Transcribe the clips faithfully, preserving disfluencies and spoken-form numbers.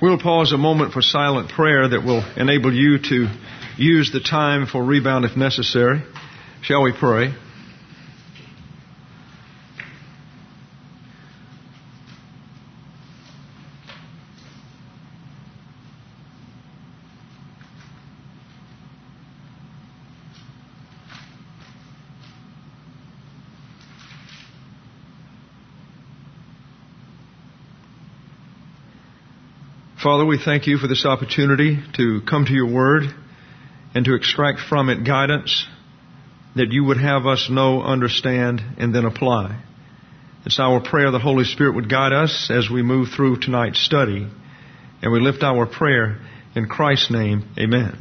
We'll pause a moment for silent prayer that will enable you to use the time for rebound if necessary. Shall we pray? Father, we thank you for this opportunity to come to your word and to extract from it guidance that you would have us know, understand, and then apply. It's our prayer the Holy Spirit would guide us as we move through tonight's study. And we lift our prayer in Christ's name. Amen.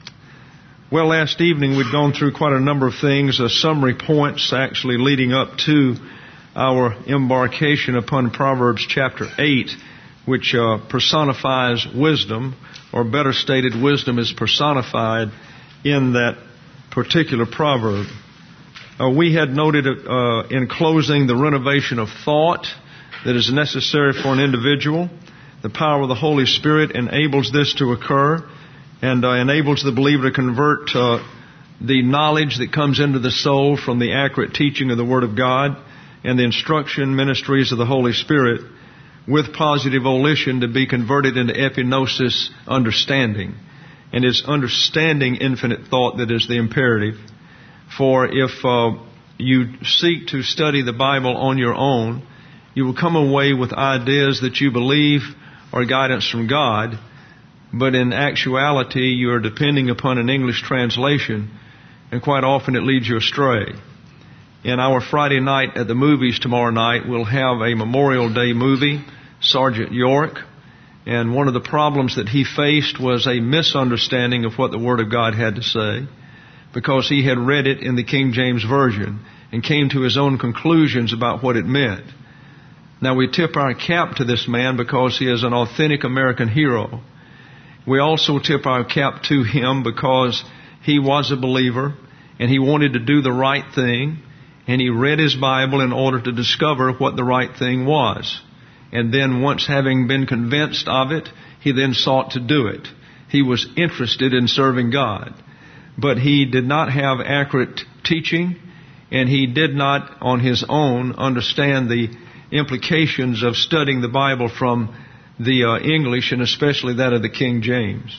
Well, last evening we'd gone through quite a number of things, uh, summary points actually leading up to our embarkation upon Proverbs chapter eight, which uh, personifies wisdom, or better stated, wisdom is personified in that particular proverb. Uh, we had noted uh, in closing the renovation of thought that is necessary for an individual. The power of the Holy Spirit enables this to occur and uh, enables the believer to convert uh, the knowledge that comes into the soul from the accurate teaching of the Word of God and the instruction ministries of the Holy Spirit with positive volition to be converted into epignosis, understanding. And it's understanding infinite thought that is the imperative. For if uh, you seek to study the Bible on your own, you will come away with ideas that you believe are guidance from God, but in actuality you are depending upon an English translation, and quite often it leads you astray. In our Friday night at the movies tomorrow night, we'll have a Memorial Day movie, Sergeant York, and one of the problems that he faced was a misunderstanding of what the Word of God had to say, because he had read it in the King James Version and came to his own conclusions about what it meant. Now, we tip our cap to this man because he is an authentic American hero. We also tip our cap to him because he was a believer and he wanted to do the right thing, and he read his Bible in order to discover what the right thing was. And then once having been convinced of it, he then sought to do it. He was interested in serving God. But he did not have accurate teaching, and he did not on his own understand the implications of studying the Bible from the uh, English, and especially that of the King James.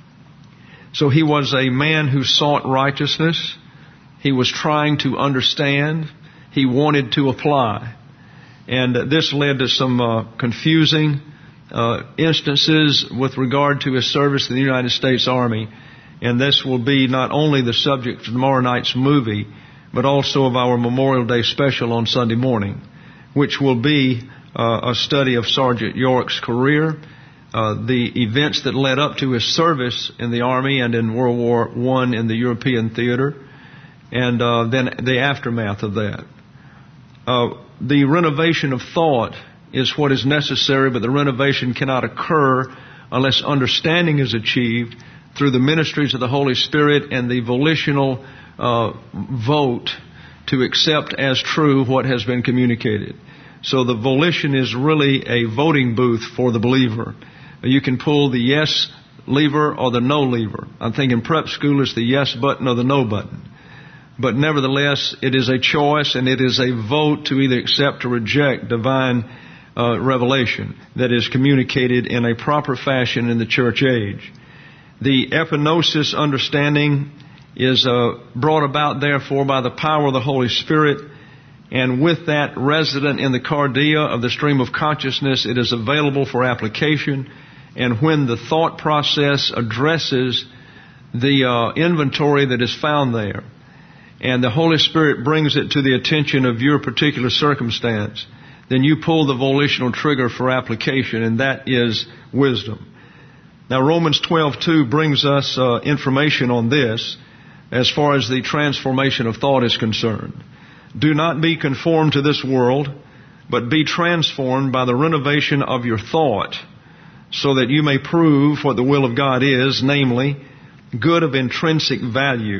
So he was a man who sought righteousness. He was trying to understand. He wanted to apply. And this led to some uh, confusing uh, instances with regard to his service in the United States Army. And this will be not only the subject of tomorrow night's movie, but also of our Memorial Day special on Sunday morning, which will be uh, a study of Sergeant York's career, uh, the events that led up to his service in the Army and in World War One in the European theater, and uh, then the aftermath of that. Uh, the renovation of thought is what is necessary, but the renovation cannot occur unless understanding is achieved through the ministries of the Holy Spirit and the volitional uh, vote to accept as true what has been communicated. So the volition is really a voting booth for the believer. You can pull the yes lever or the no lever. I'm thinking prep school is the yes button or the no button. But nevertheless, it is a choice and it is a vote to either accept or reject divine uh, revelation that is communicated in a proper fashion in the church age. The epignosis understanding is uh, brought about, therefore, by the power of the Holy Spirit, and with that resident in the cardia of the stream of consciousness, it is available for application. And when the thought process addresses the uh, inventory that is found there, and the Holy Spirit brings it to the attention of your particular circumstance, then you pull the volitional trigger for application, and that is wisdom. Now, Romans twelve two brings us uh, information on this as far as the transformation of thought is concerned. Do not be conformed to this world, but be transformed by the renovation of your thought, so that you may prove what the will of God is, namely, good of intrinsic value,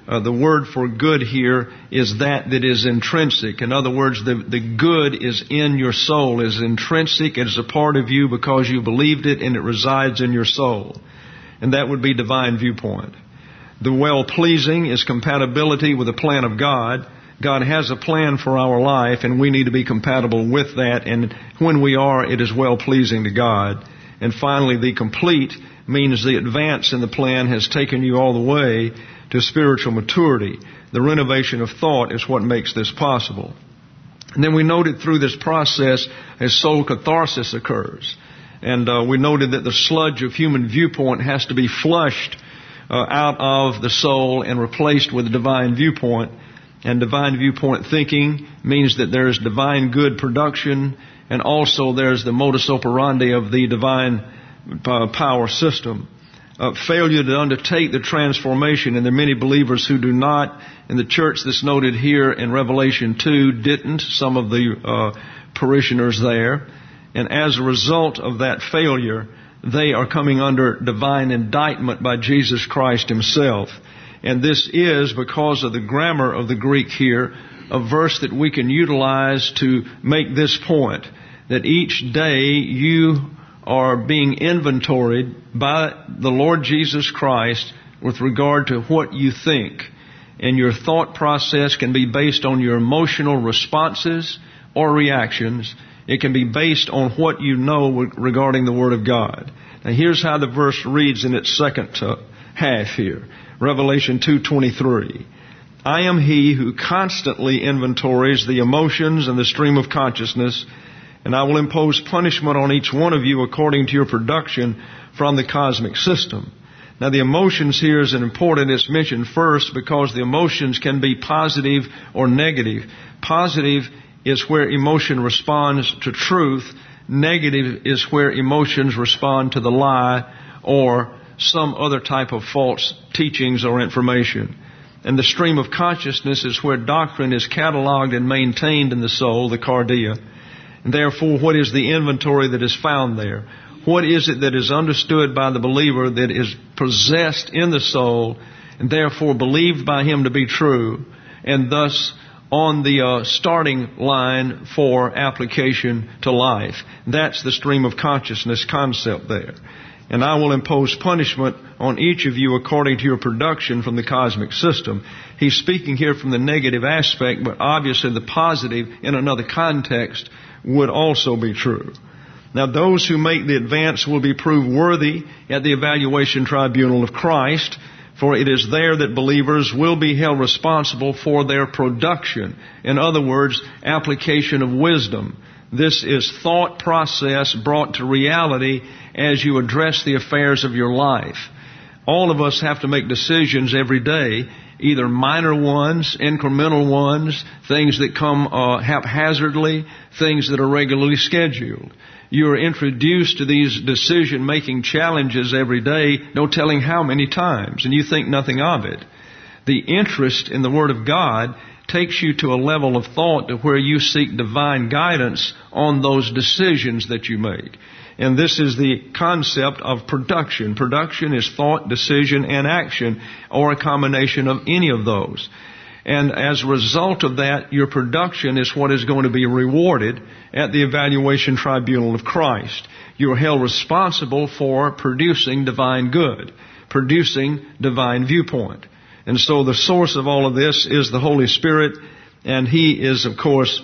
Uh, the word for good here is that that is intrinsic. In other words, the, the good is in your soul, is intrinsic, it is a part of you because you believed it and it resides in your soul. And that would be divine viewpoint. The well-pleasing is compatibility with the plan of God. God has a plan for our life and we need to be compatible with that. And when we are, it is well-pleasing to God. And finally, the complete means the advance in the plan has taken you all the way to spiritual maturity. The renovation of thought is what makes this possible. And then we noted through this process as soul catharsis occurs. And uh, we noted that the sludge of human viewpoint has to be flushed uh, out of the soul and replaced with a divine viewpoint. And divine viewpoint thinking means that there is divine good production, and also there's the modus operandi of the divine uh, power system. Uh, failure to undertake the transformation, and there are many believers who do not. In the church that's noted here in Revelation two didn't, some of the uh, parishioners there. And as a result of that failure, they are coming under divine indictment by Jesus Christ Himself. And this is because of the grammar of the Greek here, a verse that we can utilize to make this point, that each day you are being inventoried by the Lord Jesus Christ with regard to what you think. And your thought process can be based on your emotional responses or reactions. It can be based on what you know regarding the Word of God. Now here's how the verse reads in its second uh, half here. Revelation two twenty-three. I am He who constantly inventories the emotions and the stream of consciousness, and I will impose punishment on each one of you according to your production from the cosmic system. Now the emotions here is important. It's mentioned first because the emotions can be positive or negative. Positive is where emotion responds to truth. Negative is where emotions respond to the lie or some other type of false teachings or information. And the stream of consciousness is where doctrine is cataloged and maintained in the soul, the cardia. And therefore, what is the inventory that is found there? What is it that is understood by the believer that is possessed in the soul and therefore believed by him to be true, and thus on the uh, starting line for application to life? That's the stream of consciousness concept there. And I will impose punishment on each of you according to your production from the cosmic system. He's speaking here from the negative aspect, but obviously the positive in another context would also be true. Now those who make the advance will be proved worthy at the evaluation tribunal of Christ, for it is there that believers will be held responsible for their production. In other words, application of wisdom. This is thought process brought to reality as you address the affairs of your life. All of us have to make decisions every day, either minor ones, incremental ones, things that come uh, haphazardly, things that are regularly scheduled. You are introduced to these decision-making challenges every day, no telling how many times, and you think nothing of it. The interest in the Word of God takes you to a level of thought to where you seek divine guidance on those decisions that you make. And this is the concept of production. Production is thought, decision, and action, or a combination of any of those. And as a result of that, your production is what is going to be rewarded at the evaluation tribunal of Christ. You are held responsible for producing divine good, producing divine viewpoint. And so the source of all of this is the Holy Spirit, and He is, of course,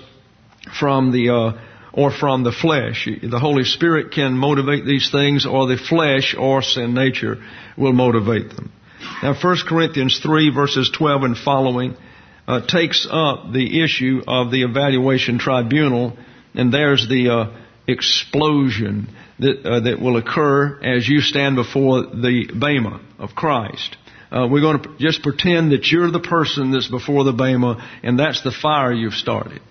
from the uh, or from the flesh. The Holy Spirit can motivate these things, or the flesh or sin nature will motivate them. Now, First Corinthians three, verses twelve and following, uh, takes up the issue of the evaluation tribunal, and there's the uh, explosion that uh, that will occur as you stand before the Bema of Christ. Uh, we're going to just pretend that you're the person that's before the Bema, and that's the fire you've started.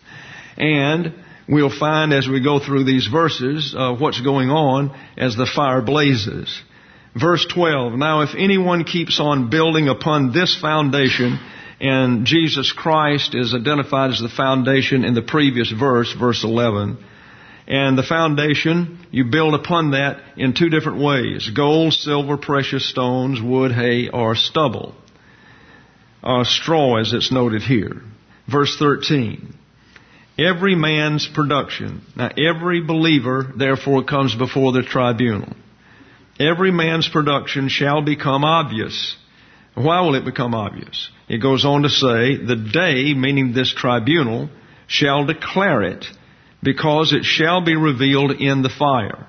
And we'll find as we go through these verses uh, what's going on as the fire blazes. Verse twelve, now if anyone keeps on building upon this foundation, and Jesus Christ is identified as the foundation in the previous verse, verse eleven, and the foundation, you build upon that in two different ways: gold, silver, precious stones, wood, hay, or stubble. uh, straw, as it's noted here. Verse thirteen. Every man's production. Now, every believer, therefore, comes before the tribunal. Every man's production shall become obvious. Why will it become obvious? It goes on to say, the day, meaning this tribunal, shall declare it, because it shall be revealed in the fire.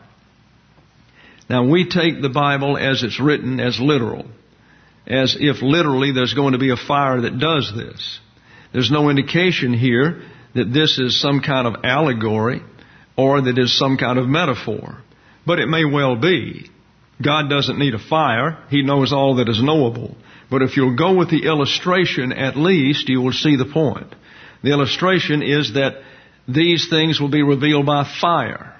Now, we take the Bible as it's written as literal, as if literally there's going to be a fire that does this. There's no indication here that this is some kind of allegory or that is some kind of metaphor. But it may well be. God doesn't need a fire. He knows all that is knowable. But if you'll go with the illustration, at least you will see the point. The illustration is that these things will be revealed by fire.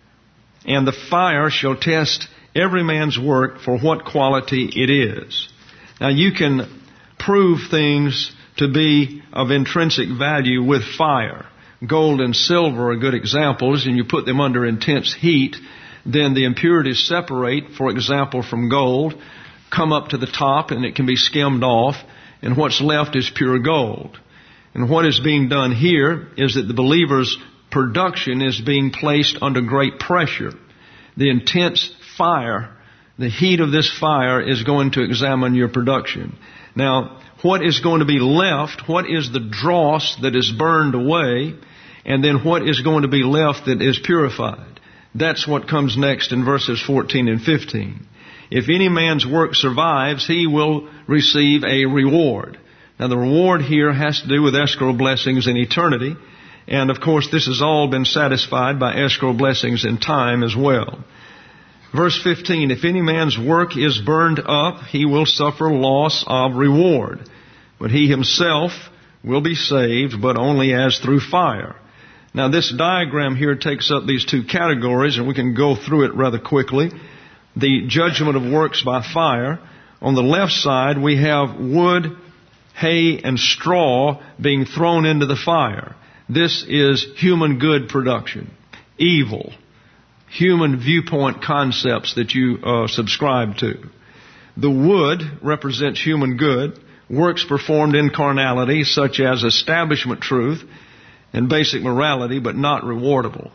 And the fire shall test every man's work for what quality it is. Now, you can prove things to be of intrinsic value with fire. Gold and silver are good examples, and you put them under intense heat, then the impurities separate, for example, from gold, come up to the top, and it can be skimmed off, and what's left is pure gold. And what is being done here is that the believer's production is being placed under great pressure. The intense fire, the heat of this fire is going to examine your production. Now, what is going to be left, what is the dross that is burned away, and then what is going to be left that is purified? That's what comes next in verses fourteen and fifteen. If any man's work survives, he will receive a reward. Now, the reward here has to do with escrow blessings in eternity. And, of course, this has all been satisfied by escrow blessings in time as well. Verse fifteen, if any man's work is burned up, he will suffer loss of reward. But he himself will be saved, but only as through fire. Now, this diagram here takes up these two categories, and we can go through it rather quickly. The judgment of works by fire. On the left side, we have wood, hay, and straw being thrown into the fire. This is human good production. Evil. Human viewpoint concepts that you uh, subscribe to. The wood represents human good. Works performed in carnality, such as establishment truth and basic morality, but not rewardable.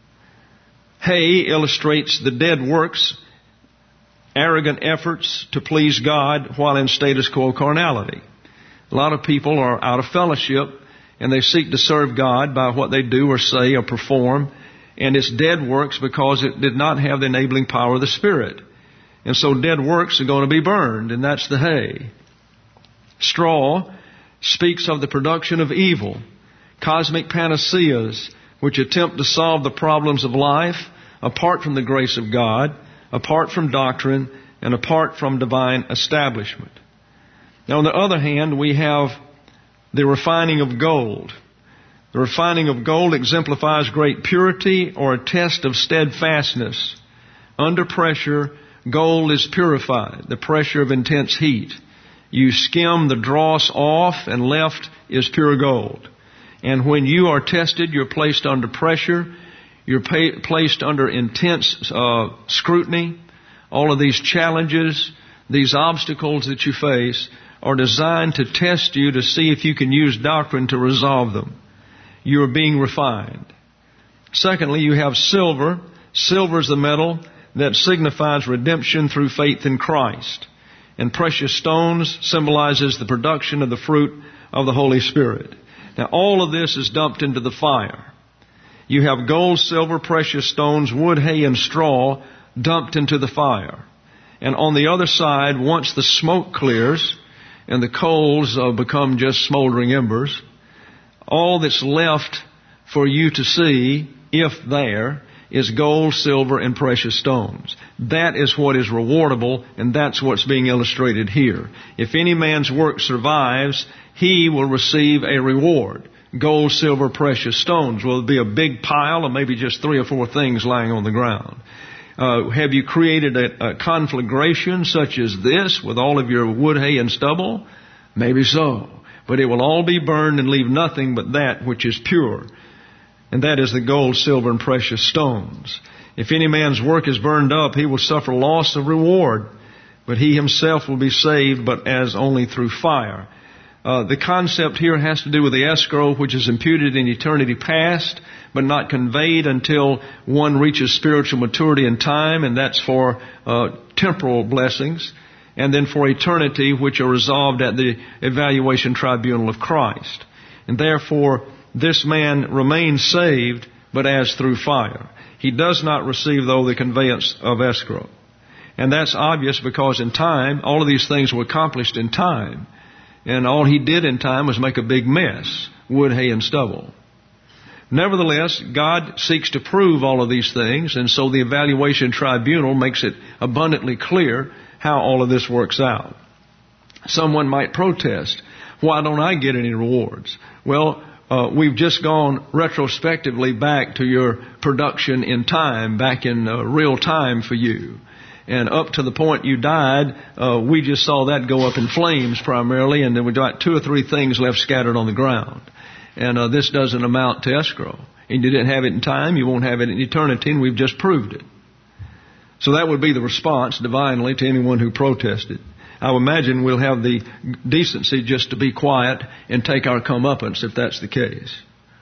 Hay illustrates the dead works, arrogant efforts to please God while in status quo carnality. A lot of people are out of fellowship, and they seek to serve God by what they do or say or perform, and it's dead works because it did not have the enabling power of the Spirit. And so dead works are going to be burned, and that's the hay. Straw speaks of the production of evil, cosmic panaceas, which attempt to solve the problems of life apart from the grace of God, apart from doctrine, and apart from divine establishment. Now, on the other hand, we have the refining of gold. The refining of gold exemplifies great purity or a test of steadfastness. Under pressure, gold is purified, the pressure of intense heat. You skim the dross off, and left is pure gold. And when you are tested, you're placed under pressure. You're pay, placed under intense uh, scrutiny. All of these challenges, these obstacles that you face are designed to test you to see if you can use doctrine to resolve them. You are being refined. Secondly, you have silver. Silver is the metal that signifies redemption through faith in Christ. And precious stones symbolizes the production of the fruit of the Holy Spirit. Now, all of this is dumped into the fire. You have gold, silver, precious stones, wood, hay, and straw dumped into the fire. And on the other side, once the smoke clears and the coals uh, become just smoldering embers, all that's left for you to see, if there, is gold, silver, and precious stones. That is what is rewardable, and that's what's being illustrated here. If any man's work survives, he will receive a reward. Gold, silver, precious stones. Will it be a big pile or maybe just three or four things lying on the ground? Uh, have you created a, a conflagration such as this with all of your wood, hay, and stubble? Maybe so. But it will all be burned and leave nothing but that which is pure. And that is the gold, silver, and precious stones. If any man's work is burned up, he will suffer loss of reward. But he himself will be saved, but as only through fire. Uh, the concept here has to do with the escrow, which is imputed in eternity past, but not conveyed until one reaches spiritual maturity in time, and that's for uh, temporal blessings, and then for eternity, which are resolved at the evaluation tribunal of Christ. And therefore, this man remains saved, but as through fire. He does not receive, though, the conveyance of escrow. And that's obvious because in time, all of these things were accomplished in time. And all he did in time was make a big mess, wood, hay, and stubble. Nevertheless, God seeks to prove all of these things, and so the evaluation tribunal makes it abundantly clear how all of this works out. Someone might protest, why don't I get any rewards? Well, uh, we've just gone retrospectively back to your production in time, back in uh, real time for you. And up to the point you died, uh, we just saw that go up in flames primarily, and then we got two or three things left scattered on the ground. And uh, this doesn't amount to escrow. And you didn't have it in time, you won't have it in eternity, and we've just proved it. So that would be the response divinely to anyone who protested. I would imagine we'll have the decency just to be quiet and take our comeuppance if that's the case.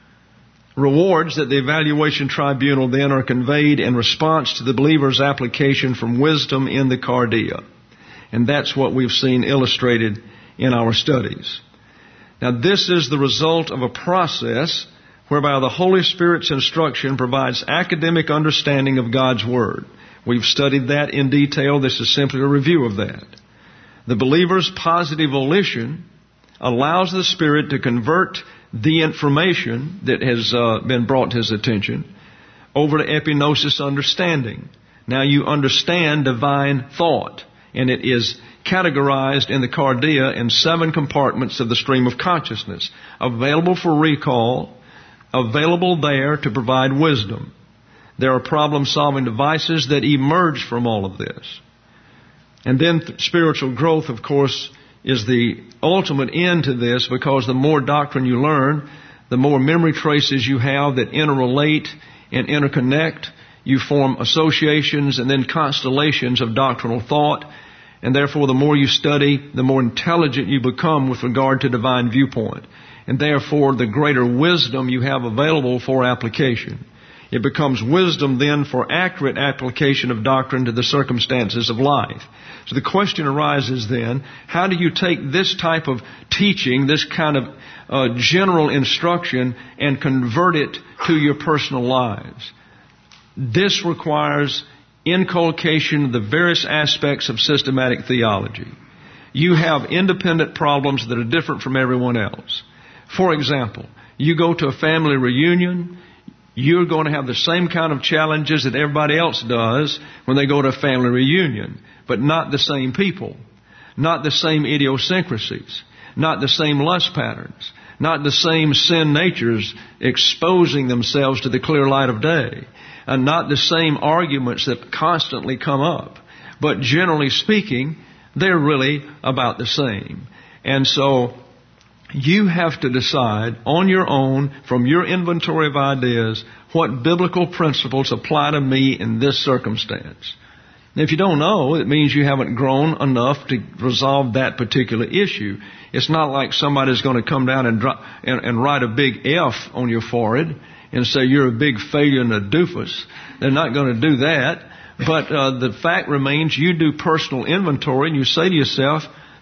Rewards at the evaluation tribunal then are conveyed in response to the believer's application from wisdom in the cardia. And that's what we've seen illustrated in our studies. Now, this is the result of a process whereby the Holy Spirit's instruction provides academic understanding of God's Word. We've studied that in detail. This is simply a review of that. The believer's positive volition allows the Spirit to convert the information that has uh, been brought to his attention over to epignosis understanding. Now you understand divine thought, and it is categorized in the cardia in seven compartments of the stream of consciousness, available for recall, available there to provide wisdom. There are problem-solving devices that emerge from all of this. And then th- spiritual growth, of course, is the ultimate end to this, because the more doctrine you learn, the more memory traces you have that interrelate and interconnect. You form associations and then constellations of doctrinal thought. And therefore, the more you study, the more intelligent you become with regard to divine viewpoint. And therefore, the greater wisdom you have available for application. It becomes wisdom then for accurate application of doctrine to the circumstances of life. So the question arises then, how do you take this type of teaching, this kind of uh, general instruction, and convert it to your personal lives? This requires inculcation of the various aspects of systematic theology. You have independent problems that are different from everyone else. For example, you go to a family reunion, you're going to have the same kind of challenges that everybody else does when they go to a family reunion, but not the same people, not the same idiosyncrasies, not the same lust patterns, not the same sin natures exposing themselves to the clear light of day, and not the same arguments that constantly come up. But generally speaking, they're really about the same. And so you have to decide on your own, from your inventory of ideas, what biblical principles apply to me in this circumstance. And if you don't know, it means you haven't grown enough to resolve that particular issue. It's not like somebody's going to come down and, drop, and, and write a big F on your forehead and say you're a big failure and a doofus. They're not going to do that. But uh, the fact remains, you do personal inventory and you say to yourself,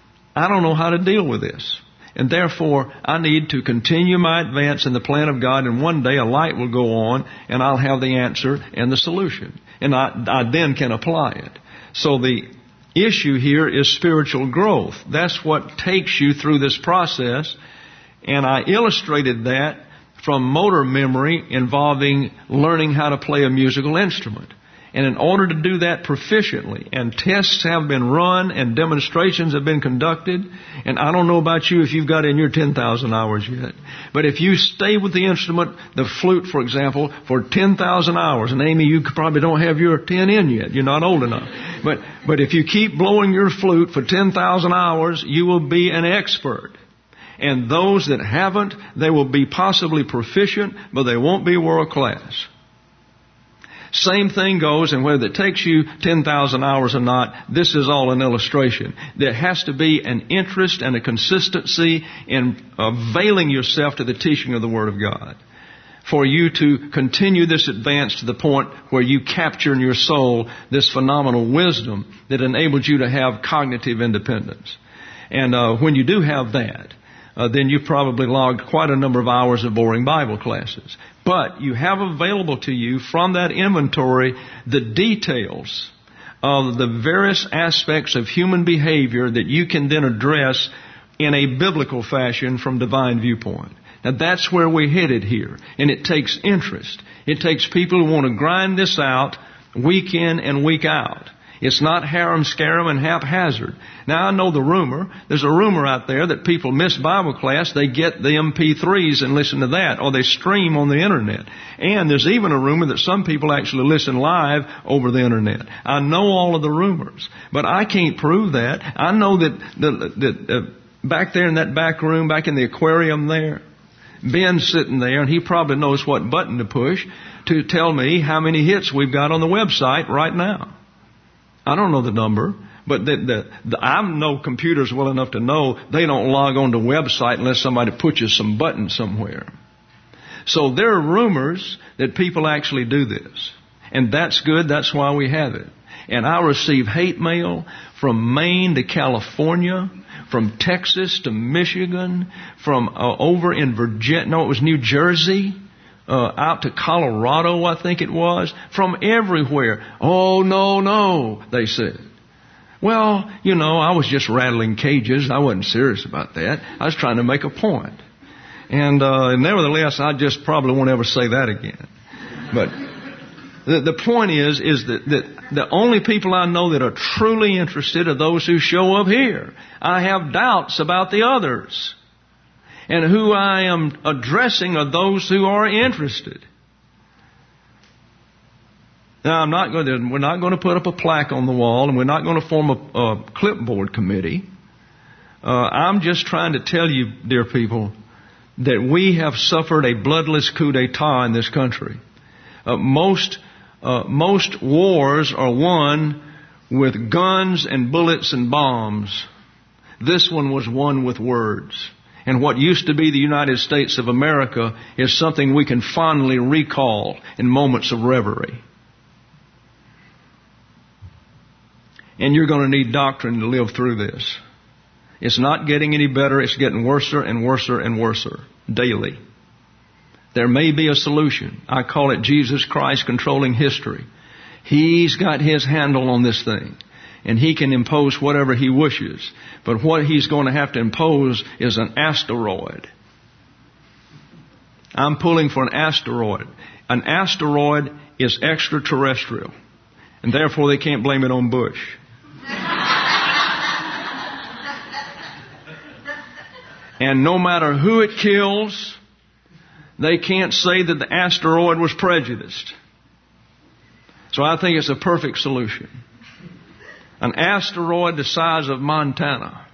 I don't know how to deal with this. And therefore, I need to continue my advance in the plan of God, and one day a light will go on, and I'll have the answer and the solution. And I, I then can apply it. So the issue here is spiritual growth. That's what takes you through this process. And I illustrated that from motor memory involving learning how to play a musical instrument. And in order to do that proficiently, and tests have been run and demonstrations have been conducted, and I don't know about you if you've got in your ten thousand hours yet, but if you stay with the instrument, the flute, for example, for ten thousand hours, and Amy, you probably don't have your ten in yet, you're not old enough, but, but if you keep blowing your flute for ten thousand hours, you will be an expert. And those that haven't, they will be possibly proficient, but they won't be world class. Same thing goes, and whether it takes you ten thousand hours or not, this is all an illustration. There has to be an interest and a consistency in availing yourself to the teaching of the Word of God for you to continue this advance to the point where you capture in your soul this phenomenal wisdom that enables you to have cognitive independence. And uh, when you do have that, Uh, then you've probably logged quite a number of hours of boring Bible classes. But you have available to you from that inventory the details of the various aspects of human behavior that you can then address in a biblical fashion from divine viewpoint. Now that's where we're headed here. And it takes interest. It takes people who want to grind this out week in and week out. It's not harem-scarum and haphazard. Now, I know the rumor. There's a rumor out there that people miss Bible class. They get the M P threes and listen to that, or they stream on the Internet. And there's even a rumor that some people actually listen live over the Internet. I know all of the rumors, but I can't prove that. I know that, that, that uh, back there in that back room, back in the aquarium there, Ben's sitting there, and he probably knows what button to push to tell me how many hits we've got on the website right now. I don't know the number, but the, the, the, I know computers well enough to know they don't log on to a website unless somebody pushes some button somewhere. So there are rumors that people actually do this. And that's good. That's why we have it. And I receive hate mail from Maine to California, from Texas to Michigan, from uh, over in Virginia, no, it was New Jersey, Uh, out to Colorado, I think it was, from everywhere. Oh, no, no, they said. Well, you know, I was just rattling cages. I wasn't serious about that. I was trying to make a point. And uh, nevertheless, I just probably won't ever say that again. But the, the point is, is that, that the only people I know that are truly interested are those who show up here. I have doubts about the others. And who I am addressing are those who are interested. Now, I'm not going to, we're not going to put up a plaque on the wall, and we're not going to form a, a clipboard committee. Uh, I'm just trying to tell you, dear people, that we have suffered a bloodless coup d'etat in this country. Uh, most, uh, most wars are won with guns and bullets and bombs. This one was won with words. And what used to be the United States of America is something we can fondly recall in moments of reverie. And you're going to need doctrine to live through this. It's not getting any better. It's getting worser and worser and worser daily. There may be a solution. I call it Jesus Christ controlling history. He's got His handle on this thing. And He can impose whatever He wishes. But what He's going to have to impose is an asteroid. I'm pulling for an asteroid. An asteroid is extraterrestrial. And therefore they can't blame it on Bush. And no matter who it kills, they can't say that the asteroid was prejudiced. So I think it's a perfect solution. An asteroid the size of Montana.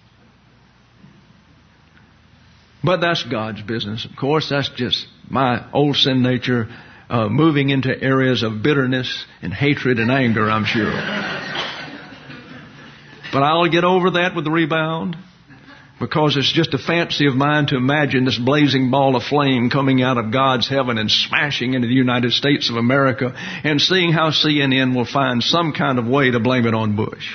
But that's God's business, of course. That's just my old sin nature uh, moving into areas of bitterness and hatred and anger, I'm sure. But I'll get over that with the rebound, because it's just a fancy of mine to imagine this blazing ball of flame coming out of God's heaven and smashing into the United States of America, and seeing how C N N will find some kind of way to blame it on Bush.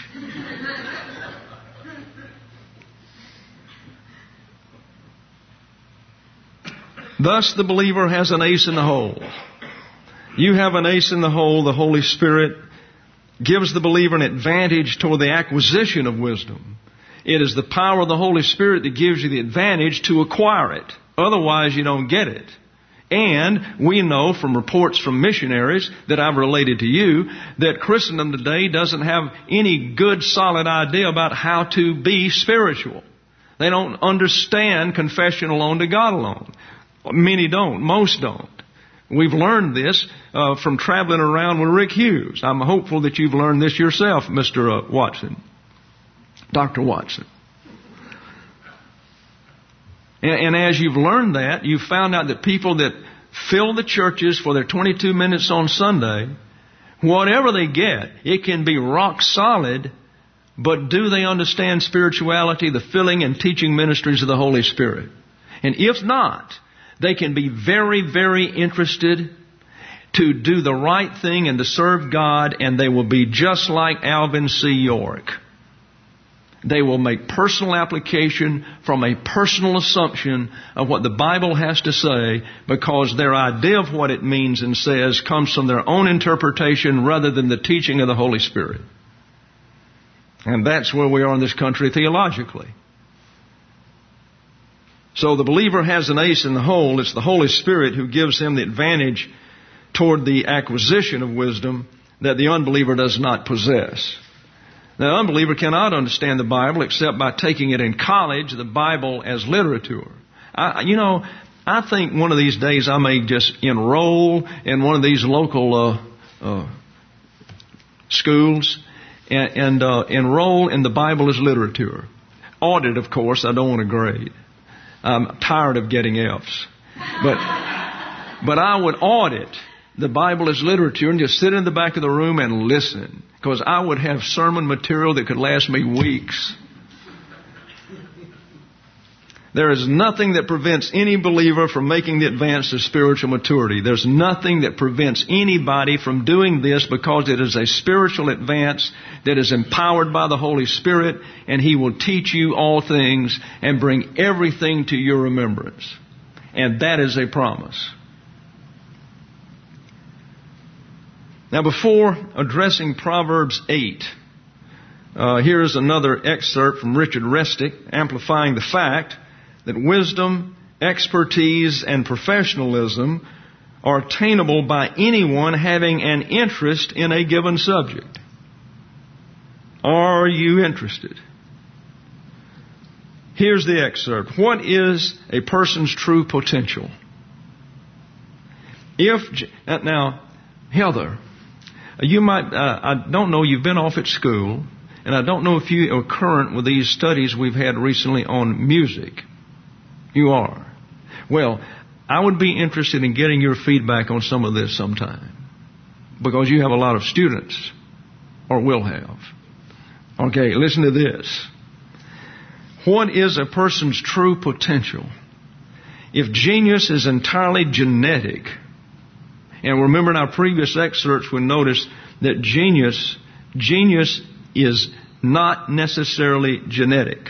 Thus the believer has an ace in the hole. You have an ace in the hole. The Holy Spirit gives the believer an advantage toward the acquisition of wisdom. It is the power of the Holy Spirit that gives you the advantage to acquire it. Otherwise, you don't get it. And we know from reports from missionaries that I've related to you that Christendom today doesn't have any good, solid idea about how to be spiritual. They don't understand confession alone to God alone. Many don't. Most don't. We've learned this uh, from traveling around with Rick Hughes. I'm hopeful that you've learned this yourself, Mister Uh, Watson. Doctor Watson. And, and as you've learned that, you've found out that people that fill the churches for their twenty-two minutes on Sunday. Whatever they get, it can be rock solid, but do they understand spirituality, the filling and teaching ministries of the Holy Spirit? And if not, they can be very, very interested to do the right thing and to serve God, and they will be just like Alvin C. York. They will make personal application from a personal assumption of what the Bible has to say, because their idea of what it means and says comes from their own interpretation rather than the teaching of the Holy Spirit. And that's where we are in this country theologically. So the believer has an ace in the hole. It's the Holy Spirit who gives him the advantage toward the acquisition of wisdom that the unbeliever does not possess. The unbeliever cannot understand the Bible except by taking it in college, the Bible as literature. I, you know, I think one of these days I may just enroll in one of these local uh, uh, schools and, and uh, enroll in the Bible as literature. Audit, of course. I don't want to grade. I'm tired of getting F's. But, but I would audit the Bible as literature and just sit in the back of the room and listen, because I would have sermon material that could last me weeks. There is nothing that prevents any believer from making the advance to spiritual maturity. There's nothing that prevents anybody from doing this, because it is a spiritual advance that is empowered by the Holy Spirit, and He will teach you all things and bring everything to your remembrance. And that is a promise. Now, before addressing Proverbs eight, uh, here's another excerpt from Richard Resnick, amplifying the fact that wisdom, expertise, and professionalism are attainable by anyone having an interest in a given subject. Are you interested? Here's the excerpt. What is a person's true potential? If now, Heather, you might, uh, I don't know, you've been off at school, and I don't know if you are current with these studies we've had recently on music. You are. Well, I would be interested in getting your feedback on some of this sometime, because you have a lot of students, or will have. Okay, listen to this. What is a person's true potential? If genius is entirely genetic, and remember in our previous excerpts we noticed that genius, genius is not necessarily genetic,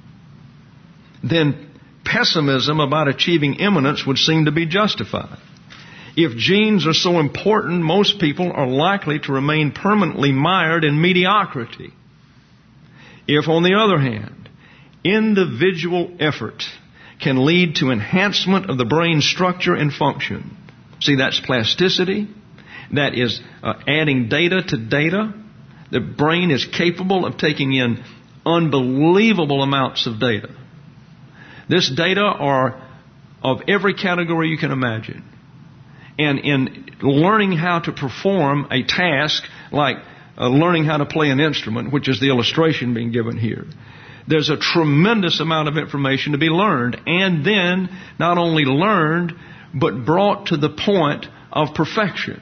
then pessimism about achieving eminence would seem to be justified. If genes are so important, most people are likely to remain permanently mired in mediocrity. If, on the other hand, individual effort can lead to enhancement of the brain's structure and function, see, that's plasticity, that is uh, adding data to data. The brain is capable of taking in unbelievable amounts of data. This data are of every category you can imagine. And in learning how to perform a task like uh, learning how to play an instrument, which is the illustration being given here, there's a tremendous amount of information to be learned, and then not only learned, but brought to the point of perfection.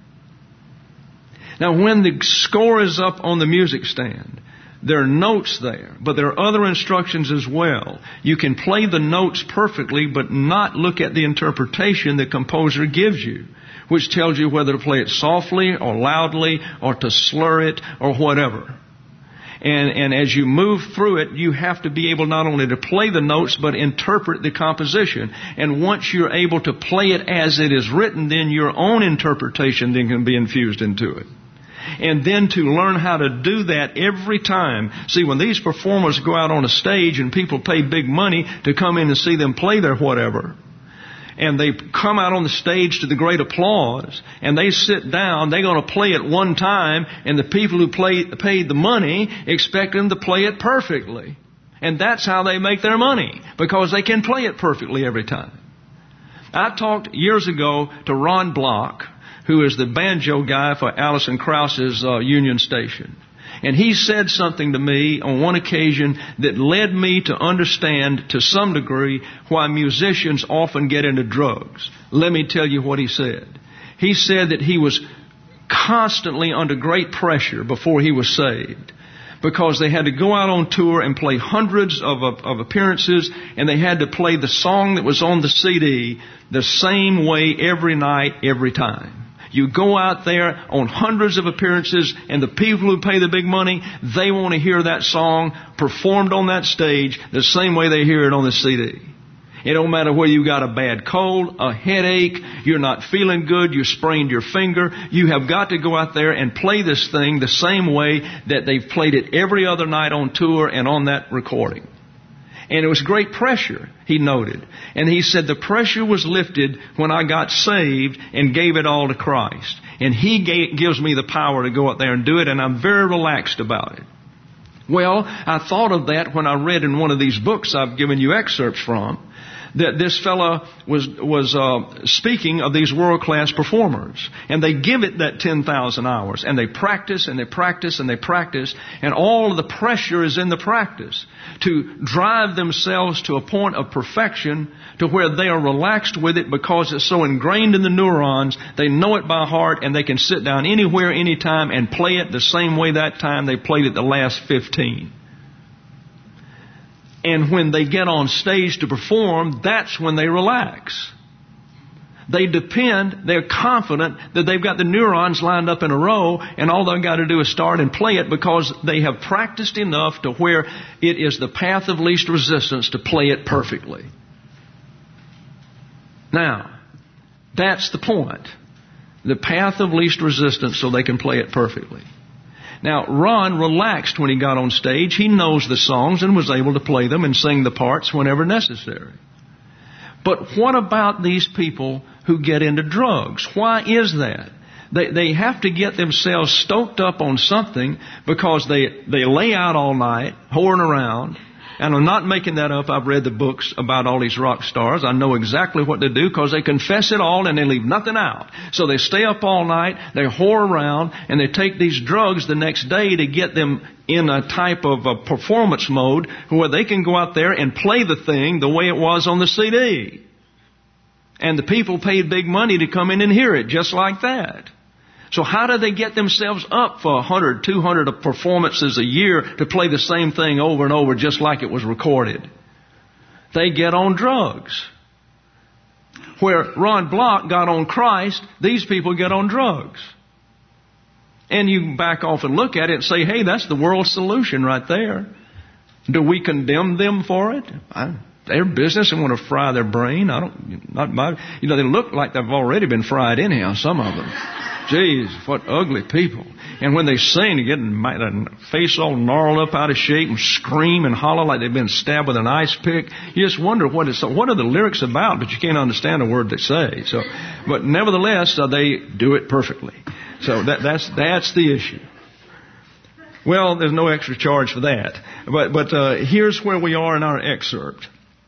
Now, when the score is up on the music stand, there are notes there, but there are other instructions as well. You can play the notes perfectly, but not look at the interpretation the composer gives you, which tells you whether to play it softly or loudly or to slur it or whatever. And, and as you move through it, you have to be able not only to play the notes, but interpret the composition. And once you're able to play it as it is written, then your own interpretation then can be infused into it. And then to learn how to do that every time. See, when these performers go out on a stage and people pay big money to come in and see them play their whatever, and they come out on the stage to the great applause, and they sit down, they're going to play it one time, and the people who play, paid the money expect them to play it perfectly. And that's how they make their money, because they can play it perfectly every time. I talked years ago to Ron Block, who is the banjo guy for Alison Krauss's uh, Union Station. And he said something to me on one occasion that led me to understand to some degree why musicians often get into drugs. Let me tell you what he said. He said that he was constantly under great pressure before he was saved, because they had to go out on tour and play hundreds of, of, of appearances, and they had to play the song that was on the C D the same way every night, every time. You go out there on hundreds of appearances, and the people who pay the big money, they want to hear that song performed on that stage the same way they hear it on the C D. It don't matter whether you got a bad cold, a headache, you're not feeling good, you sprained your finger. You have got to go out there and play this thing the same way that they've played it every other night on tour and on that recording. And it was great pressure, he noted. And he said the pressure was lifted when I got saved and gave it all to Christ. And He gave, gives me the power to go out there and do it, and I'm very relaxed about it. Well, I thought of that when I read in one of these books I've given you excerpts from, that this fella was was uh, speaking of these world-class performers. And they give it that ten thousand hours. And they practice and they practice and they practice. And all of the pressure is in the practice to drive themselves to a point of perfection to where they are relaxed with it because it's so ingrained in the neurons. They know it by heart, and they can sit down anywhere, anytime, and play it the same way that time they played it the last fifteen. And when they get on stage to perform, that's when they relax. They depend, they're confident that they've got the neurons lined up in a row, and all they've got to do is start and play it because they have practiced enough to where it is the path of least resistance to play it perfectly. Now, that's the point. The path of least resistance so they can play it perfectly. Now, Ron relaxed when he got on stage. He knows the songs and was able to play them and sing the parts whenever necessary. But what about these people who get into drugs? Why is that? They, they have to get themselves stoked up on something because they, they lay out all night, whoring around. And I'm not making that up. I've read the books about all these rock stars. I know exactly what they do because they confess it all and they leave nothing out. So they stay up all night, they whore around, and they take these drugs the next day to get them in a type of a performance mode where they can go out there and play the thing the way it was on the C D. And the people paid big money to come in and hear it just like that. So how do they get themselves up for one hundred, two hundred performances a year to play the same thing over and over just like it was recorded? They get on drugs. Where Ron Block got on Christ, these people get on drugs. And you back off and look at it and say, hey, that's the world's solution right there. Do we condemn them for it? I, their business and want to fry their brain. I don't, not my, you know, they look like they've already been fried anyhow, some of them. Jeez, what ugly people. And when they sing, they get their face all gnarled up out of shape and scream and holler like they've been stabbed with an ice pick. You just wonder what it's, what are the lyrics about, but you can't understand a word they say. So, but nevertheless, uh, they do it perfectly. So that, that's, that's the issue. Well, there's no extra charge for that. But, but, uh, here's where we are in our excerpt.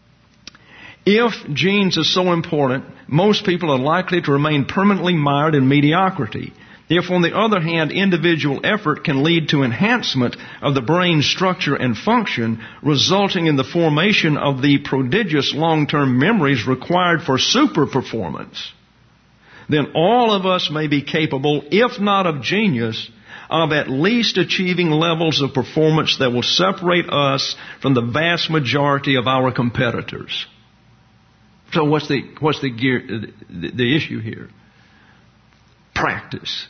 If genes are so important, most people are likely to remain permanently mired in mediocrity. If, on the other hand, individual effort can lead to enhancement of the brain's structure and function, resulting in the formation of the prodigious long-term memories required for super performance, then all of us may be capable, if not of genius, of at least achieving levels of performance that will separate us from the vast majority of our competitors. So what's the what's the gear the, the issue here? Practice.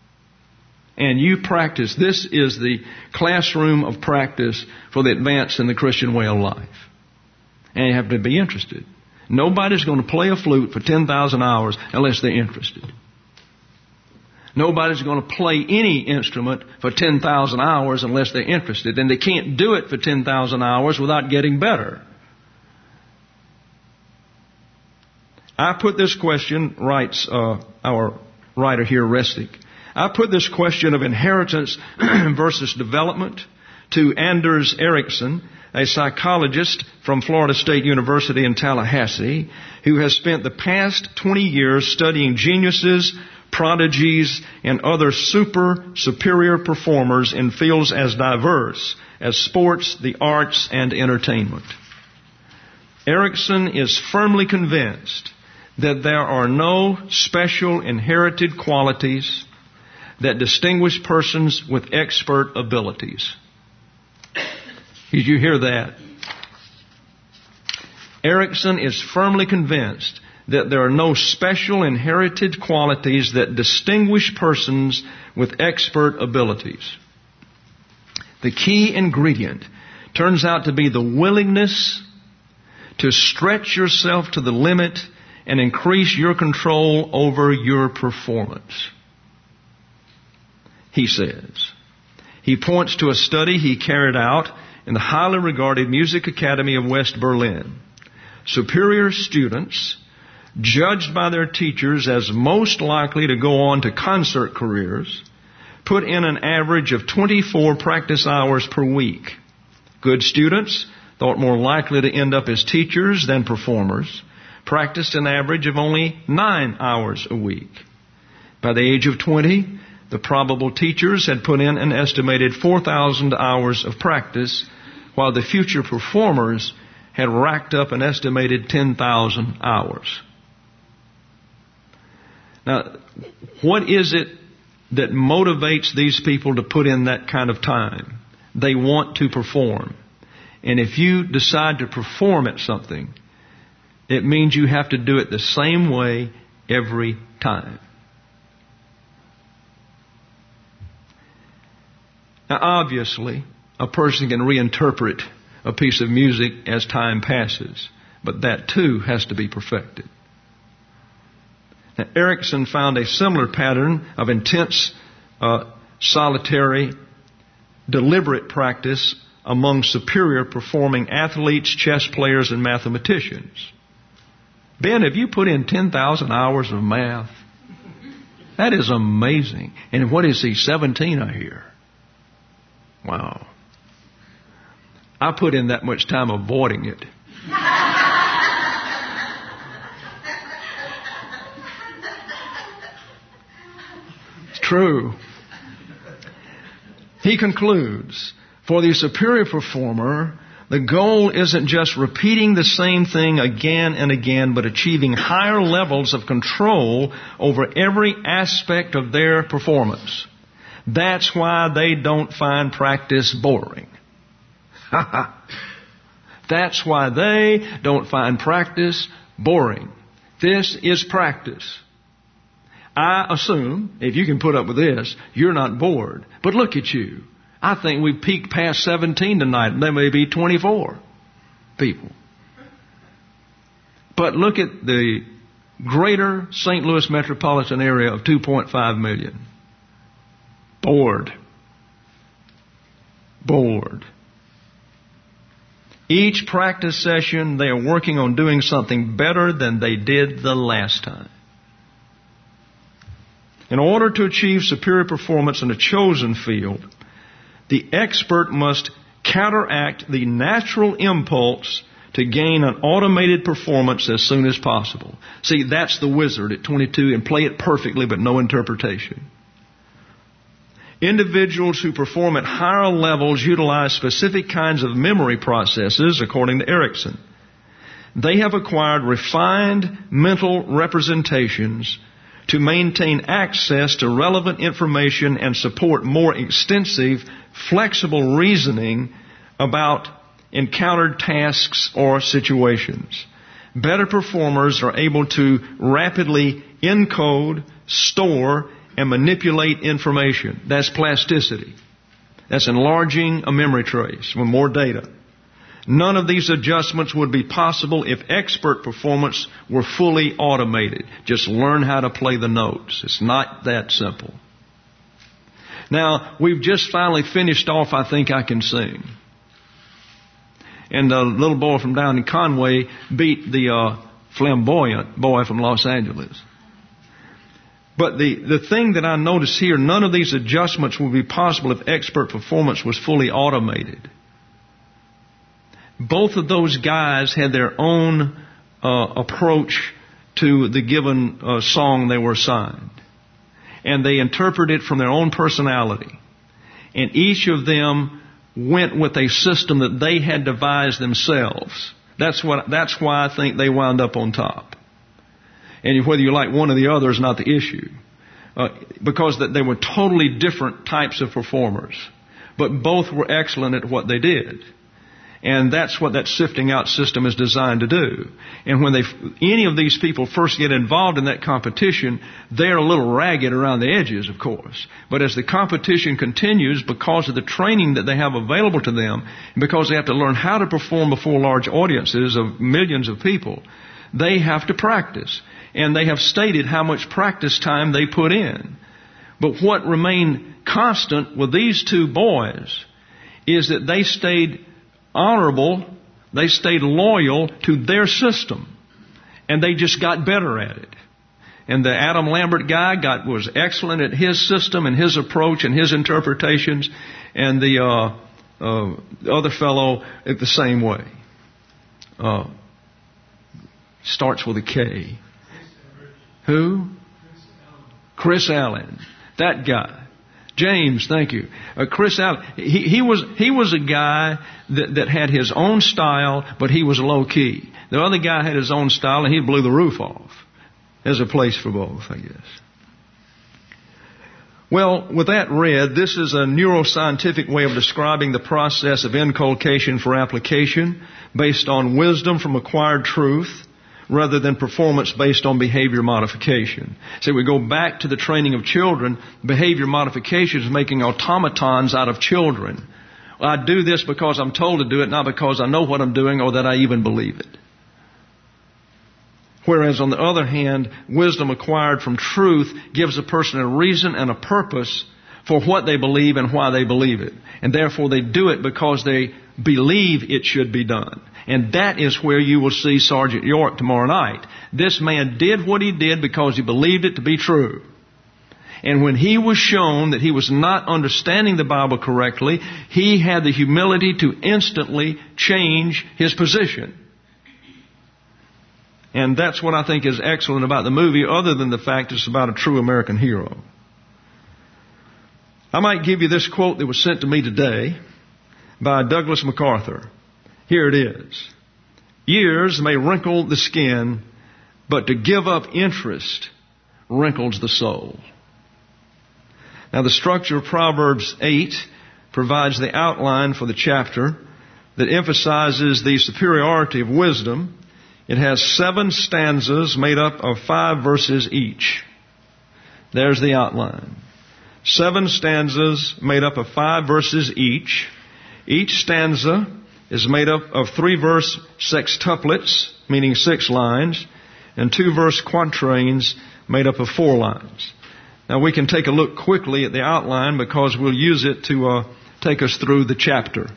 And you practice. This is the classroom of practice for the advance in the Christian way of life. And you have to be interested. Nobody's going to play a flute for ten thousand hours unless they're interested. Nobody's going to play any instrument for ten thousand hours unless they're interested. And they can't do it for ten thousand hours without getting better. I put this question, writes uh, our writer here, Restic. I put this question of inheritance versus development to Anders Ericsson, a psychologist from Florida State University in Tallahassee, who has spent the past twenty years studying geniuses prodigies, and other super superior performers in fields as diverse as sports, the arts, and entertainment. Erickson is firmly convinced that there are no special inherited qualities that distinguish persons with expert abilities. Did you hear that? Erickson is firmly convinced that there are no special inherited qualities that distinguish persons with expert abilities. The key ingredient turns out to be the willingness to stretch yourself to the limit and increase your control over your performance. He says. He points to a study he carried out in the highly regarded Music Academy of West Berlin. Superior students, judged by their teachers as most likely to go on to concert careers, put in an average of twenty-four practice hours per week. Good students, thought more likely to end up as teachers than performers, practiced an average of only nine hours a week. By the age of twenty, the probable teachers had put in an estimated four thousand hours of practice, while the future performers had racked up an estimated ten thousand hours. Now, what is it that motivates these people to put in that kind of time? They want to perform. And if you decide to perform at something, it means you have to do it the same way every time. Now, obviously, a person can reinterpret a piece of music as time passes, but that too has to be perfected. Now, Erickson found a similar pattern of intense, uh, solitary, deliberate practice among superior performing athletes, chess players, and mathematicians. Ben, have you put in ten thousand hours of math? That is amazing. And what is he, seventeen, I hear? Wow. I put in that much time avoiding it. It's true. He concludes, for the superior performer, the goal isn't just repeating the same thing again and again, but achieving higher levels of control over every aspect of their performance. That's why they don't find practice boring. That's why they don't find practice boring. This is practice. I assume, if you can put up with this, you're not bored. But look at you. I think we've peaked past seventeen tonight. There may be twenty-four people. But look at the greater Saint Louis metropolitan area of two point five million. Bored. Bored. Each practice session, they are working on doing something better than they did the last time. In order to achieve superior performance in a chosen field, the expert must counteract the natural impulse to gain an automated performance as soon as possible. See, that's the wizard at twenty-two, and play it perfectly but no interpretation. Individuals who perform at higher levels utilize specific kinds of memory processes, according to Erickson. They have acquired refined mental representations to maintain access to relevant information and support more extensive, flexible reasoning about encountered tasks or situations. Better performers are able to rapidly encode, store, and manipulate information. That's plasticity. That's enlarging a memory trace with more data. None of these adjustments would be possible if expert performance were fully automated. Just learn how to play the notes. It's not that simple. Now, we've just finally finished off I Think I Can Sing. And the little boy from down in Conway beat the uh, flamboyant boy from Los Angeles. But the, the thing that I notice here, none of these adjustments would be possible if expert performance was fully automated. Both of those guys had their own uh, approach to the given uh, song they were assigned. and they interpreted it from their own personality. And each of them went with a system that they had devised themselves. That's what, that's why I think they wound up on top. And whether you like one or the other is not the issue. Uh, because that they were totally different types of performers. But both were excellent at what they did. And that's what that sifting out system is designed to do. And when they, any of these people first get involved in that competition, they're a little ragged around the edges, of course. But as the competition continues, because of the training that they have available to them, and because they have to learn how to perform before large audiences of millions of people, they have to practice. And they have stated how much practice time they put in. But what remained constant with these two boys is that they stayed honorable, they stayed loyal to their system. And they just got better at it. And the Adam Lambert guy got was excellent at his system and his approach and his interpretations. And the uh, uh, other fellow the same way. Uh, starts with a K. Who? Chris Allen. That guy. James, thank you. Uh, Chris Allen. He, he was he was a guy that, that had his own style, but he was low key. The other guy had his own style, and he blew the roof off. There's a place for both, I guess. Well, with that read, this is a neuroscientific way of describing the process of inculcation for application based on wisdom from acquired truth, rather than performance based on behavior modification. So we go back to the training of children. Behavior modification is making automatons out of children. I do this because I'm told to do it, not because I know what I'm doing or that I even believe it. Whereas on the other hand, wisdom acquired from truth gives a person a reason and a purpose for what they believe and why they believe it. And therefore they do it because they believe it should be done. And that is where you will see Sergeant York tomorrow night. This man did what he did because he believed it to be true. And when he was shown that he was not understanding the Bible correctly, he had the humility to instantly change his position. And that's what I think is excellent about the movie, other than the fact it's about a true American hero. I might give you this quote that was sent to me today by Douglas MacArthur. Here it is. Years may wrinkle the skin, but to give up interest wrinkles the soul. Now, the structure of Proverbs eight provides the outline for the chapter that emphasizes the superiority of wisdom. It has seven stanzas made up of five verses each. There's the outline. Seven stanzas made up of five verses each. Each stanza is made up of three verse sextuplets, meaning six lines, and two verse quatrains made up of four lines. Now we can take a look quickly at the outline because we'll use it to uh, take us through the chapter.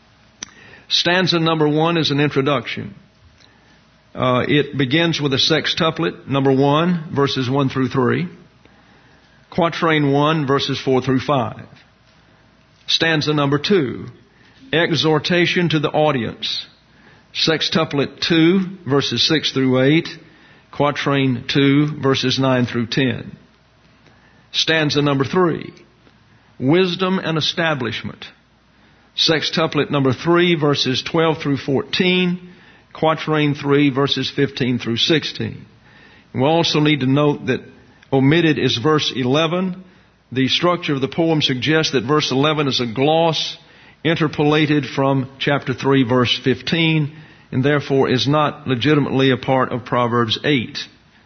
Stanza number one is an introduction. Uh, it begins with a sextuplet, number one, verses one through three. Quatrain one, verses four through five. Stanza number two, exhortation to the audience. Sextuplet two, verses six through eight. Quatrain two, verses nine through ten. Stanza number three, wisdom and establishment. Sextuplet number three, verses twelve through fourteen. Quatrain three, verses fifteen through sixteen. We also need to note that omitted is verse eleven. The structure of the poem suggests that verse eleven is a gloss interpolated from chapter three, verse fifteen, and therefore is not legitimately a part of Proverbs eight.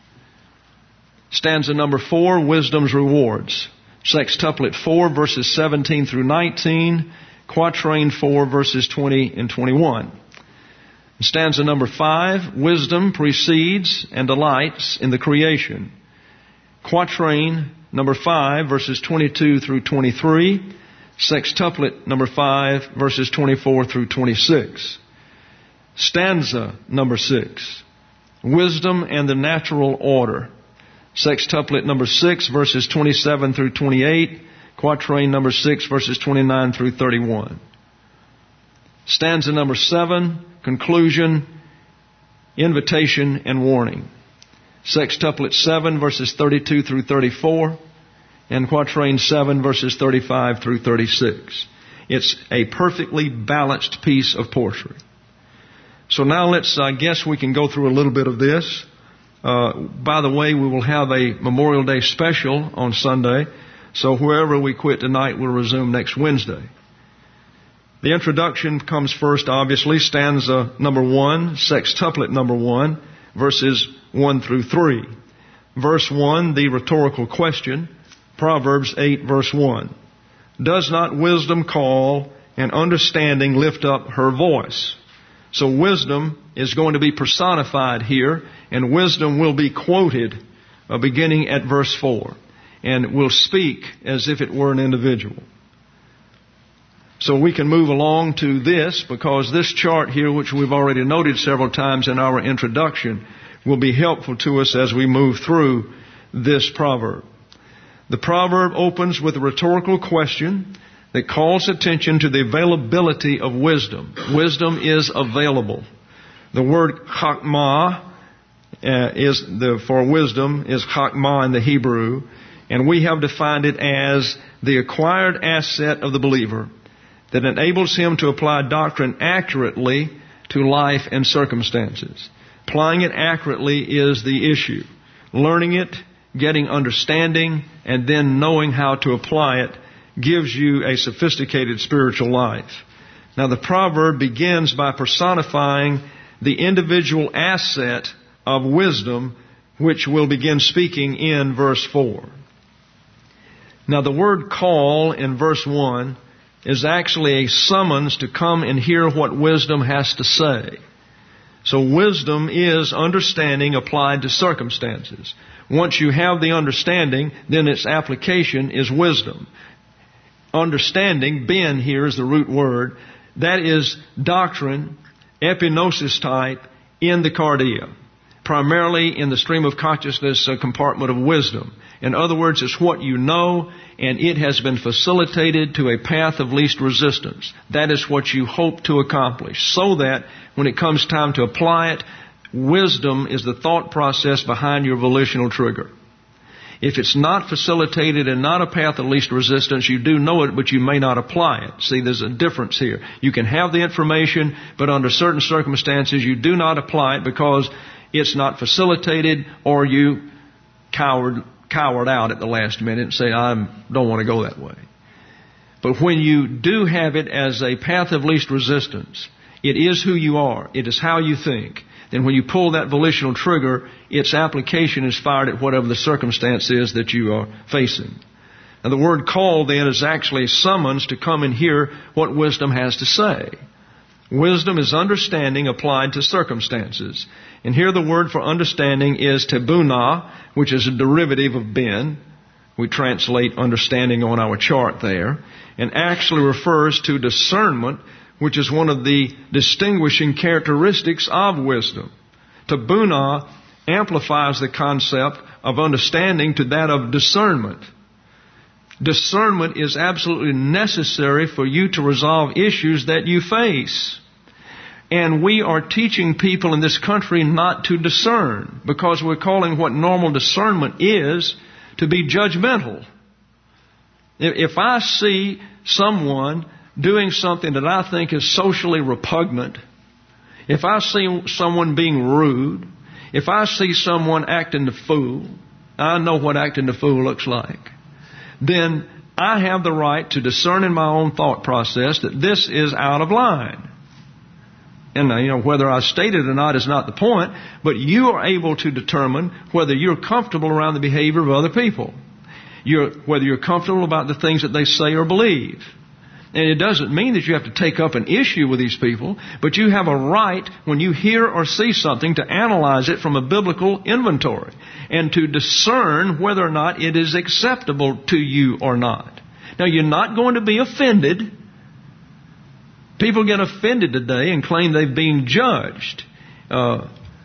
Stanza number four, wisdom's rewards. Sextuplet four, verses seventeen through nineteen. Quatrain four, verses twenty and twenty-one. Stanza number five, wisdom precedes and delights in the creation. Quatrain number five, verses twenty-two through twenty-three. Sextuplet number five, verses twenty-four through twenty-six. Stanza number six, wisdom and the natural order. Sextuplet number six, verses twenty-seven through twenty-eight. Quatrain number six, verses twenty-nine through thirty-one. Stanza number seven, conclusion, invitation, and warning. Sextuplet seven, verses thirty-two through thirty-four. and Quatrain seven, verses thirty-five through thirty-six. It's a perfectly balanced piece of poetry. So now let's, I guess we can go through a little bit of this. Uh, by the way, we will have a Memorial Day special on Sunday. So wherever we quit tonight, we'll resume next Wednesday. The introduction comes first, obviously, stanza number one, sextuplet number one, verses one through three. Verse one, the rhetorical question, Proverbs eight, verse one. Does not wisdom call and understanding lift up her voice? So wisdom is going to be personified here, and wisdom will be quoted uh, beginning at verse four, and will speak as if it were an individual. So we can move along to this, because this chart here, which we've already noted several times in our introduction, will be helpful to us as we move through this proverb. The proverb opens with a rhetorical question that calls attention to the availability of wisdom. Wisdom is available. The word chakmah uh, is the for wisdom is chakmah in the Hebrew, and we have defined it as the acquired asset of the believer that enables him to apply doctrine accurately to life and circumstances. Applying it accurately is the issue. Learning it, getting understanding, and then knowing how to apply it gives you a sophisticated spiritual life. Now, the proverb begins by personifying the individual asset of wisdom, which will begin speaking in verse four. Now, the word call in verse one is actually a summons to come and hear what wisdom has to say. So wisdom is understanding applied to circumstances. Once you have the understanding, then its application is wisdom. Understanding, ben here is the root word, that is doctrine, epignosis type, in the cardia, primarily in the stream of consciousness uh, compartment of wisdom. In other words, it's what you know, and it has been facilitated to a path of least resistance. That is what you hope to accomplish, so that when it comes time to apply it, wisdom is the thought process behind your volitional trigger. If it's not facilitated and not a path of least resistance, you do know it, but you may not apply it. See, there's a difference here. You can have the information, but under certain circumstances, you do not apply it because it's not facilitated, or you cowered, cowered out at the last minute and say, I don't want to go that way. But when you do have it as a path of least resistance, it is who you are. It is how you think. Then when you pull that volitional trigger, its application is fired at whatever the circumstance is that you are facing. Now, the word call then is actually a summons to come and hear what wisdom has to say. Wisdom is understanding applied to circumstances. And here the word for understanding is tebunah, which is a derivative of ben. We translate understanding on our chart there. And actually refers to discernment, which is one of the distinguishing characteristics of wisdom. Tebunah amplifies the concept of understanding to that of discernment. Discernment is absolutely necessary for you to resolve issues that you face. And we are teaching people in this country not to discern, because we're calling what normal discernment is to be judgmental. If I see someone doing something that I think is socially repugnant, if I see someone being rude, if I see someone acting the fool, I know what acting the fool looks like, then I have the right to discern in my own thought process that this is out of line. And, you know, whether I state it or not is not the point, but you are able to determine whether you're comfortable around the behavior of other people. You're, whether you're comfortable about the things that they say or believe. And it doesn't mean that you have to take up an issue with these people, but you have a right, when you hear or see something, to analyze it from a biblical inventory and to discern whether or not it is acceptable to you or not. Now, you're not going to be offended. People get offended today and claim they're being judged. Uh,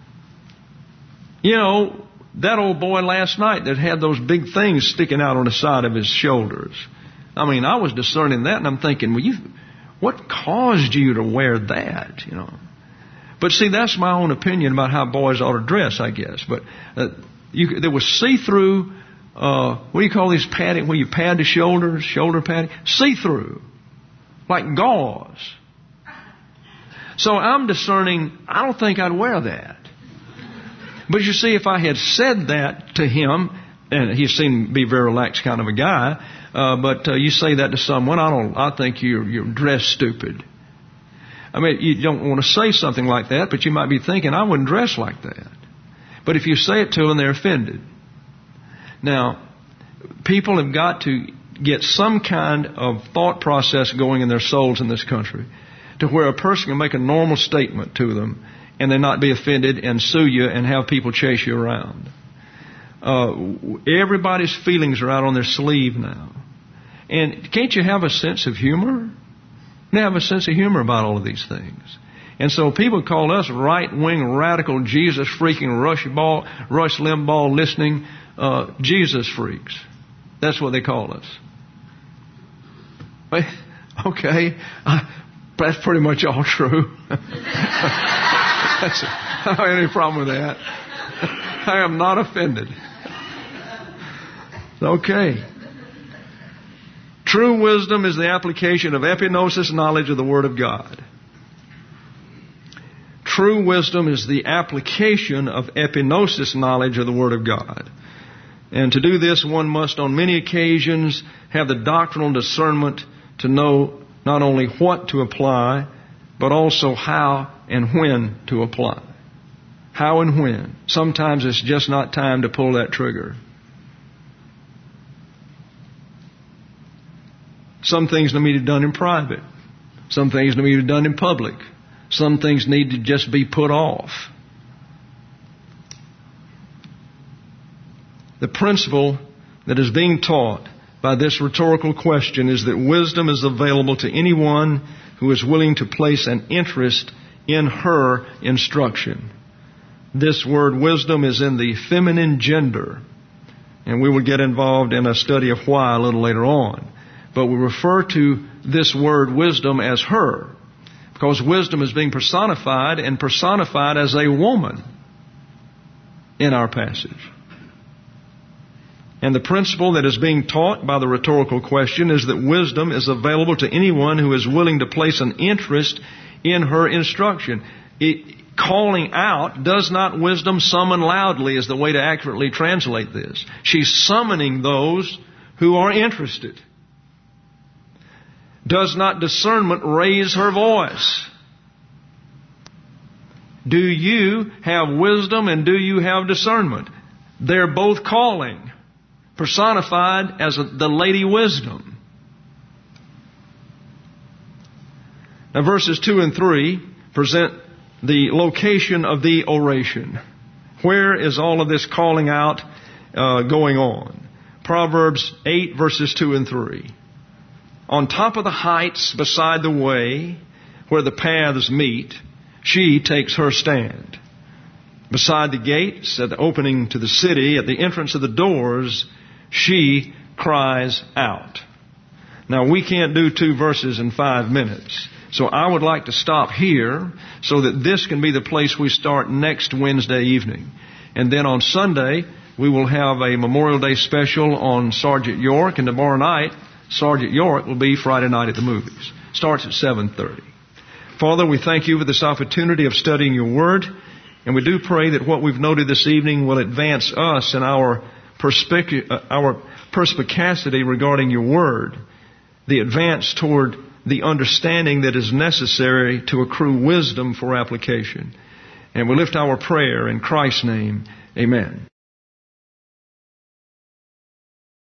you know, that old boy last night that had those big things sticking out on the side of his shoulders. I mean, I was discerning that, and I'm thinking, well, you, what caused you to wear that, you know? But see, that's my own opinion about how boys ought to dress, I guess. But uh, you, there was see-through uh, what do you call these padding, where you pad the shoulders, shoulder padding? See-through. Like gauze. So I'm discerning, I don't think I'd wear that. But you see, if I had said that to him, and he seemed to be a very relaxed kind of a guy, uh, but uh, you say that to someone, I don't, I think you're, you're dressed stupid. I mean, you don't want to say something like that, but you might be thinking, I wouldn't dress like that. But if you say it to them, they're offended. Now, people have got to get some kind of thought process going in their souls in this country to where a person can make a normal statement to them and they not be offended and sue you and have people chase you around. Uh, everybody's feelings are out on their sleeve now. And can't you have a sense of humor? You have a sense of humor about all of these things. And so people call us right-wing, radical, Jesus-freaking, Rush, ball, Rush Limbaugh listening uh, Jesus freaks. That's what they call us. Okay, uh, that's pretty much all true. That's, I don't have any problem with that. I am not offended. Okay. True wisdom is the application of epignosis knowledge of the Word of God. True wisdom is the application of epignosis knowledge of the Word of God. And to do this, one must on many occasions have the doctrinal discernment to know not only what to apply, but also how and when to apply. How and when. Sometimes it's just not time to pull that trigger. Some things need to be done in private. Some things need to be done in public. Some things need to just be put off. The principle that is being taught by this rhetorical question is that wisdom is available to anyone who is willing to place an interest in her instruction. This word wisdom is in the feminine gender, and we will get involved in a study of why a little later on. But we refer to this word wisdom as her, because wisdom is being personified and personified as a woman in our passage. And the principle that is being taught by the rhetorical question is that wisdom is available to anyone who is willing to place an interest in her instruction. It, calling out, does not wisdom summon loudly, is the way to accurately translate this. She's summoning those who are interested. Does not discernment raise her voice? Do you have wisdom and do you have discernment? They're both calling, personified as the Lady Wisdom. Now verses two and three present the location of the oration. Where is all of this calling out uh, going on? Proverbs eight verses two and three. On top of the heights beside the way where the paths meet, she takes her stand. Beside the gates, at the opening to the city, at the entrance of the doors, she cries out. Now, we can't do two verses in five minutes. So I would like to stop here so that this can be the place we start next Wednesday evening. And then on Sunday, we will have a Memorial Day special on Sergeant York. And tomorrow night, Sergeant York will be Friday night at the movies. Starts at seven thirty. Father, we thank you for this opportunity of studying your Word. And we do pray that what we've noted this evening will advance us in our perspic- our perspicacity regarding your Word. The advance toward the understanding that is necessary to accrue wisdom for application. And we lift our prayer in Christ's name. Amen.